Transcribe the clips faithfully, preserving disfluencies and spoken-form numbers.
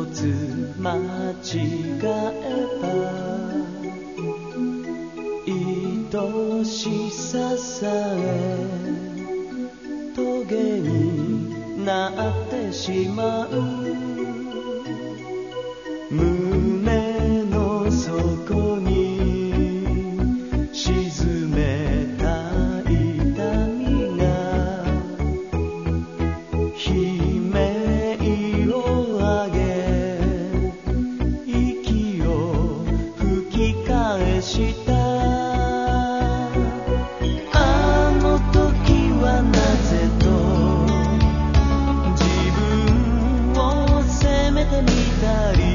つ間違えば愛しささえトゲになってしまう胸の底に沈めた痛みが悲鳴を上げ息を吹き返したあの時はなぜと自分を責めてみたり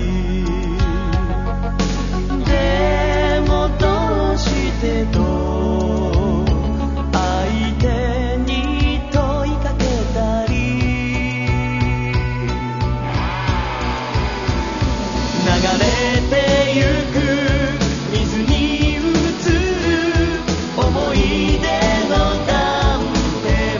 でもどうしてと相手に問いかけたり流れてゆく水に映る思い出の断片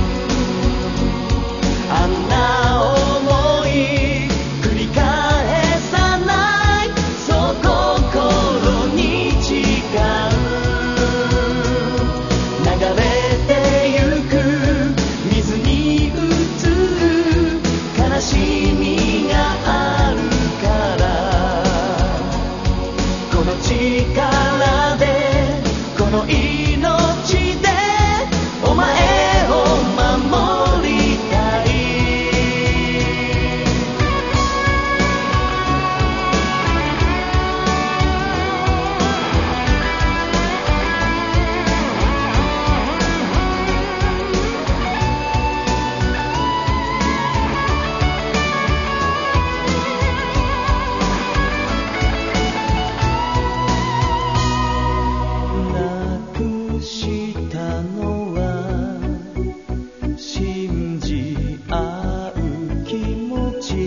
あんな想い繰り返さないそう心に誓う流れてゆく水に映る悲しみがあるからこの力でこの命でお前を守りたいなくしたのは信じ合う気持ち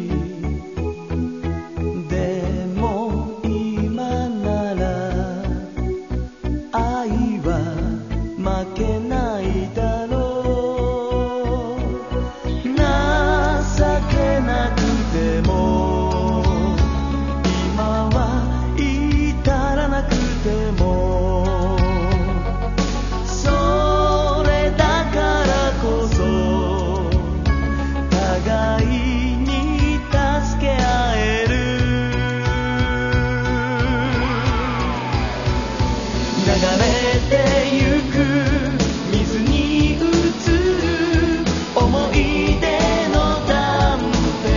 でも今なら愛は負けないだろう情けなくても今は至らなくてもそれだからこそ互いに助け合える流れてゆく水に映る思い出の断片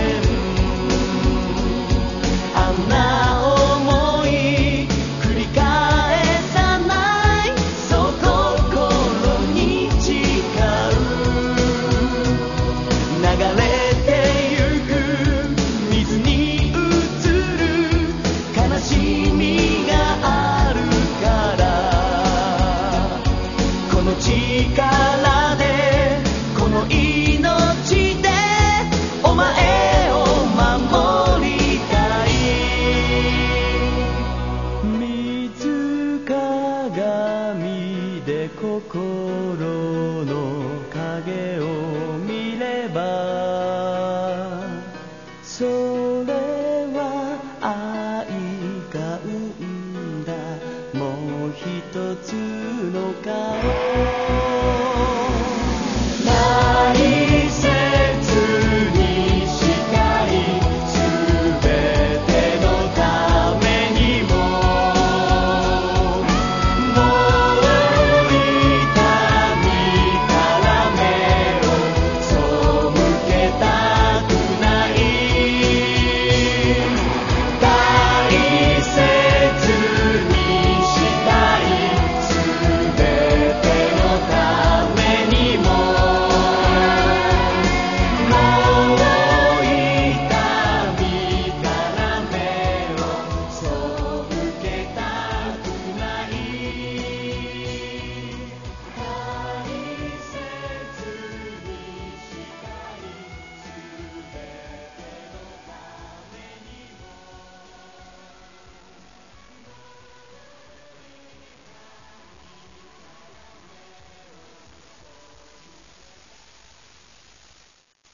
あんな想い繰り返さないそう心に誓う流れてゆく水に映る悲しみがあるからこの力でこの命で